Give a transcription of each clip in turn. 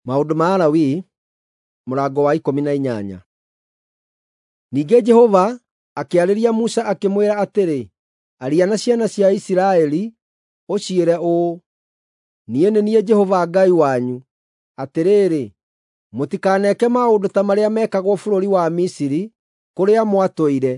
Maũndũ ma Alawii mũrango wa 18. Ningĩ Jehova akĩarĩria Musa akĩmwĩra atĩrĩ, aria na ciana cia Isiraeli ũciĩre ũũ: niĩ nĩ niĩ Jehova Ngai wanyu. Atĩrĩrĩ, mũtikaneke maũndũ ta marĩa mekagwo bũrũri wa Misiri kũrĩa mwatũire.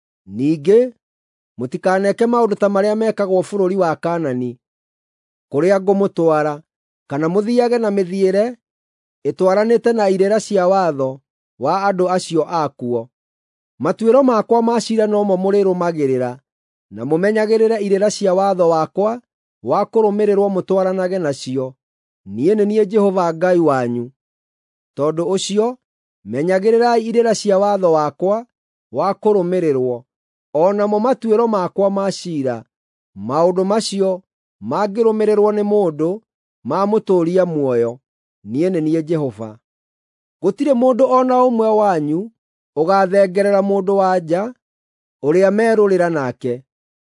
Ningĩ mũtikaneke maũndũ ta marĩa mekagwo bũrũri wa Kaanani kũrĩa ngũmũtwara, kana mũthiage na mĩthiĩre ĩtwaranĩte na irĩra cia watho wa andũ acio akuo. Matuĩro makwa ma ciira no mo mũrĩrũmagĩrĩra, na mũmenyagĩrĩre irĩra cia watho wakwa wa kũrũmĩrĩrwo mũtwaranage nacio. Niĩ nĩ niĩ Jehova Ngai wanyu. Tondũ ũcio, menyagĩrĩrai irĩra cia watho wakwa wa kũrũmĩrĩrwo, o namo matuĩro makwa ma ciira. Maũndũ macio mangĩrũmĩrĩrwo nĩ mũndũ mamũtũũria muoyo. Niĩ nĩ niĩ Jehova. Gũtirĩ mũndũ o na ũmwe wanyu ũgathengerera mũndũ-wa-nja ũrĩa merũrĩra nake,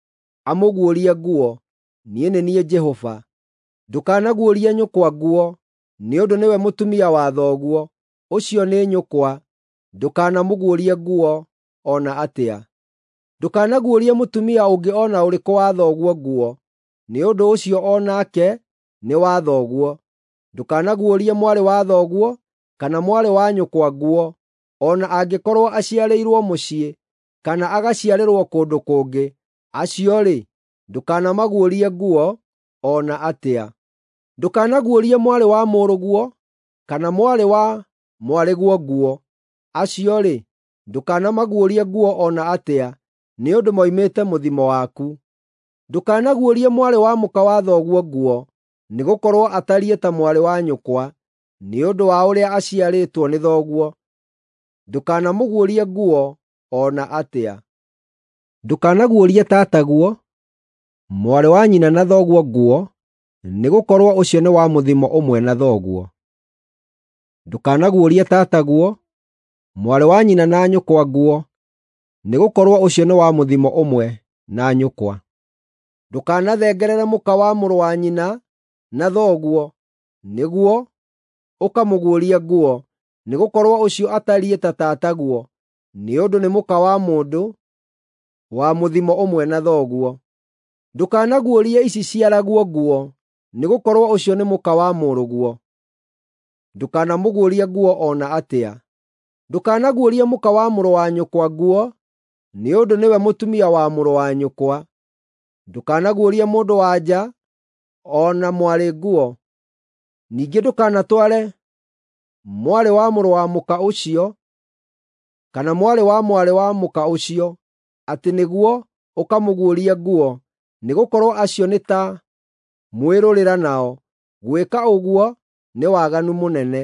amũguũrie nguo. Niĩ nĩ niĩ Jehova. Ndũkanaguũrie nyũkwa nguo, nĩ ũndũ nĩwe mũtumia wa thoguo, ũcio nĩ nyũkwa. Ndũkanamũguũrie nguo o na atĩa. Ndũkanaguũrie mũtumia ũngĩ o na ũrĩkũ wa thoguo nguo, nĩ ũndũ ũcio o nake nĩ wa thoguo. Ndũkanaguũrie mwarĩ wa thoguo kana mwarĩ wa nyũkwa nguo, o na angĩkorwo aciarĩirwo mũciĩ kana agaciarĩrwo kũndũ kũngĩ. Acio-rĩ, ndũkanamaguũrie nguo o na atĩa. Ndũkanaguũrie mwarĩ wa mũrũguo kana mwarĩ wa mwarĩguo nguo. Acio-rĩ, ndũkanamaguũrie nguo o na atĩa, nĩ ũndũ moimĩte mũthimo waku. Ndũkanaguũrie mwarĩ wa mũka wa thoguo nguo, nĩgũkorwo atariĩ ta mwarĩ wa nyũkwa, nĩ ũndũ wa ũrĩa aciarĩtwo nĩ thoguo. Ndũkanamũguũrie nguo o na atĩa. Ndũkanaguũrie tataguo, mwarĩ wa nyina na thoguo nguo, nĩgũkorwo ũcio nĩ wa mũthimo ũmwe na thoguo. Ndũkanaguũrie tataguo, mwarĩ wa nyina na nyũkwa nguo, nĩgũkorwo ũcio nĩ wa mũthimo ũmwe na nyũkwa. Ndũkanathengerere mũka wa mũrũ wa nyina na thoguo, nĩguo ũkamũguũrie nguo, nĩgũkorwo ũcio atariĩ ta tataguo, nĩ ũndũ nĩ mũka wa mũndũ wa mũthimo ũmwe na thoguo. Ndũkanaguũrie iciciaraguo nguo, nĩgũkorwo ũcio nĩ mũka wa mũrũguo. Ndũkanamũguũrie nguo o na atĩa. Ndũkanaguũrie mũka wa mũrũ wa nyũkwa nguo, nĩ ũndũ nĩwe mũtumia wa mũrũ wa nyũkwa. Ndũkanaguũrie mũndũ-wa-nja o na mwarĩ nguo. Ningĩ ndũkanatware mwarĩ wa mũrũ wa mũka ũcio kana mwarĩ wa mwarĩ wa mũka ũcio, atĩ nĩguo ũkamũguũrie nguo, nĩgũkorwo acio nĩ ta mwĩrũrĩra nao. Gwĩka ũguo nĩ waganu mũnene.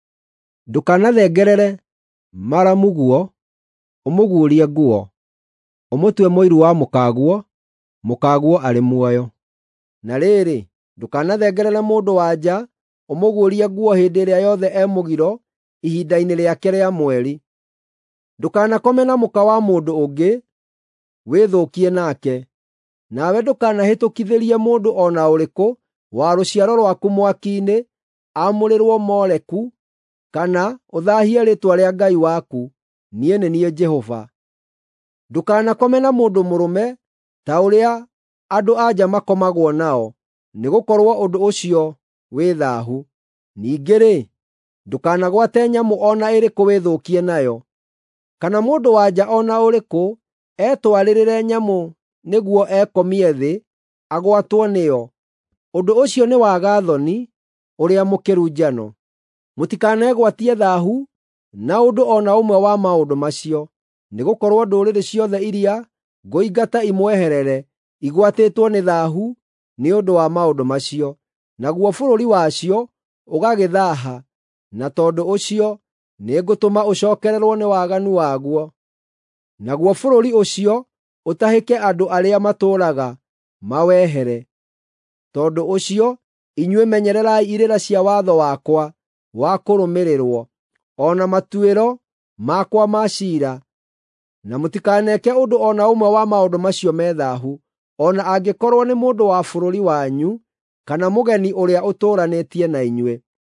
Ndũkanathengerere maramuguo, ũmũguũrie nguo, ũmũtue mũiru wa mũkaguo, mũkaguo arĩ muoyo. Na rĩrĩ, ndũkanathengerere mũndũ-wa-nja ũmũguũrie nguo hĩndĩ ĩrĩa yothe e mũgiro ihinda-inĩ rĩake rĩa mweri. Ndũkanakome na mũka wa mũndũ ũngĩ wĩthũkie nake. Nawe ndũkanahĩtũkithĩrie mũndũ o na ũrĩkũ wa rũciaro rwaku mwaki-inĩ amũrĩrwo Moleku, kana ũthaahie rĩĩtwa rĩa Ngai waku. Niĩ nĩ niĩ Jehova. Ndũkanakome na mũndũ mũrũme ta ũrĩa andũ-a-nja makomagwo nao, nĩgũkorwo ũndũ ũcio wĩ thaahu. Ningĩ-rĩ, ndũkanagwate nyamũ o na ĩrĩkũ wĩthũkie nayo, kana mũndũ-wa-nja o na ũrĩkũ etwarĩrĩre nyamũ nĩguo ekomie thĩ agwatwo nĩyo. Ũndũ ũcio nĩ waga thoni ũrĩa mũkĩru njano. Mũtikanegwatie thaahu na ũndũ o na ũmwe wa maũndũ macio, nĩgũkorwo ndũrĩrĩ ciothe iria ngũingata imweherere igwatĩtwo nĩ thaahu nĩ ũndũ wa maũndũ macio, naguo bũrũri wacio ũgagĩthaaha, na tondũ ũcio nĩngũtũma ũcookererwo nĩ waganu waguo. Naguo bũrũri ũcio ũtahĩke andũ arĩa matũũraga mawehere. Tondũ ũcio, inyuĩ menyererai irĩra cia watho wakwa wa kũrũmĩrĩrwo, o na matuĩro makwa ma ciira, na mũtikaneke ũndũ o na ũmwe wa maũndũ macio me thaahu, o na angĩkorwo nĩ mũndũ wa bũrũri wanyu kana mũgeni ũrĩa ũtũũranĩtie na inyuĩ.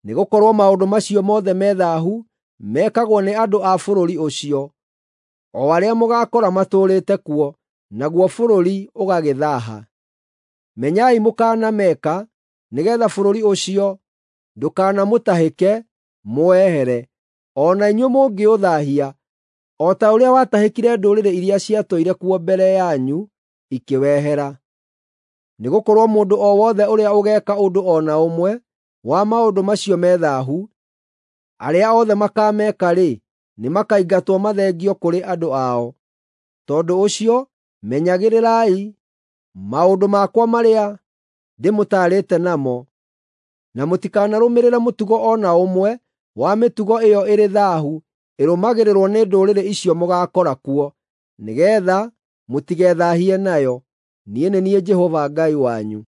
nĩgũkorwo maũndũ macio mothe me thaahu mekagwo nĩ andũ a bũrũri ũcio, o arĩa mũgaakora matũũrĩte kuo, naguo bũrũri ũgagĩthaaha. Menyai mũkanameka, nĩgeetha bũrũri ũcio ndũkanamũtahĩke mũwehere, o na inyuĩ mũngĩũthaahia, o ta ũrĩa watahĩkire ndũrĩrĩ iria ciatũire kuo mbere yanyu ikĩwehera. Nĩgũkorwo mũndũ o wothe ũrĩa ũgeeka ũndũ o na ũmwe wa maũndũ macio me thaahu, arĩa othe makameka-rĩ, nĩmakaingatwo mathengio kũrĩ andũ ao. Tondũ ũcio, menyagĩrĩrai maũndũ makwa marĩa ndĩmũtaarĩte namo, na mũtikanarũmĩrĩre mũtugo o na ũmwe wa mĩtugo ĩyo ĩrĩ thaahu ĩrũmagĩrĩrwo nĩ ndũrĩrĩ icio mũgaakora kuo, nĩgeetha mũtigethaahie nayo. Niĩ nĩ niĩ Jehova Ngai wanyu.